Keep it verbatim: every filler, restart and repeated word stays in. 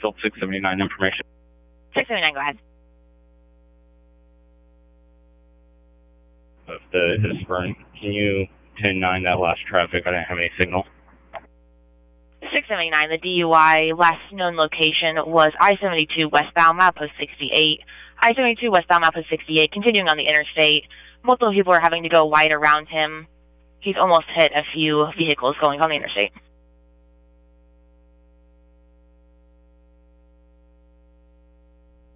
Field six seventy-nine information. six seventy-nine, go ahead. Of the Hisburn, can you ten nine that last traffic? I didn't have any signal. six seventy-nine, the D U I last known location was I seventy-two westbound, milepost sixty-eight. I seventy-two westbound, milepost sixty-eight, continuing on the interstate. Multiple people are having to go wide around him. He's almost hit a few vehicles going on the interstate.